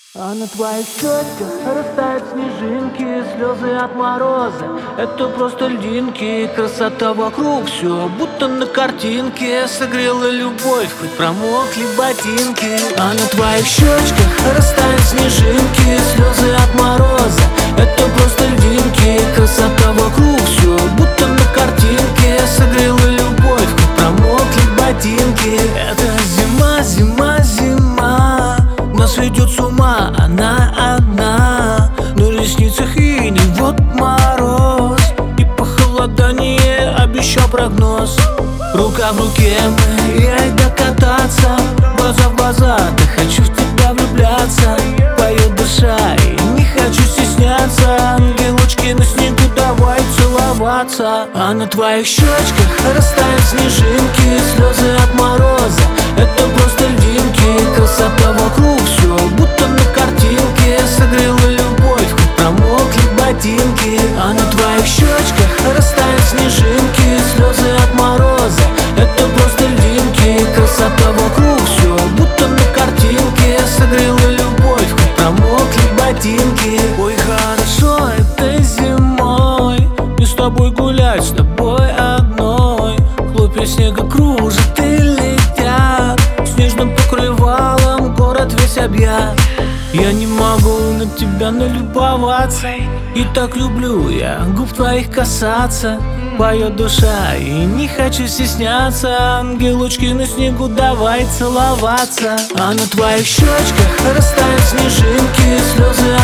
А на твоих щечках растают снежинки, слезы от мороза. Это просто льдинки, красота вокруг, все будто на картинке. Согрела любовь, хоть промокли ботинки. А на твоих щечках растают снежинки, слезы от мороза. Это просто льдинки, красота вокруг, все будто на картинке. Согрела любовь, хоть промокли ботинки. Это зима, зима, зима, нас ведет с ума она одна. На ресницах иней, вот мороз, и похолодание обещал прогноз. Рука в руке мы, ей докататься, глаза в глаза, да хочу в тебя влюбляться. Поет душа и не хочу стесняться. Ангелочки на снегу, давай целоваться. А на твоих щечках растают снежинки, слезы от мороза. Это просто льдинки, красота вокруг, все будто на картинке. Согрела любовь, хоть промокли ботинки. А на твоих щечках растают снежинки, слезы от мороза. Это просто льдинки, красота вокруг, все будто на картинке. Согрела любовь, хоть промокли ботинки. Ой, хорошо этой зимой и с тобой гулять, с тобой одной. Хлопья снега кружат и летят, снежным покрывалом город весь объят. Я не могу на тебя налюбоваться, и так люблю я губ твоих касаться. Поет душа и не хочу стесняться. Ангелочки на снегу, давай целоваться. А на твоих щечках растают снежинки, слезы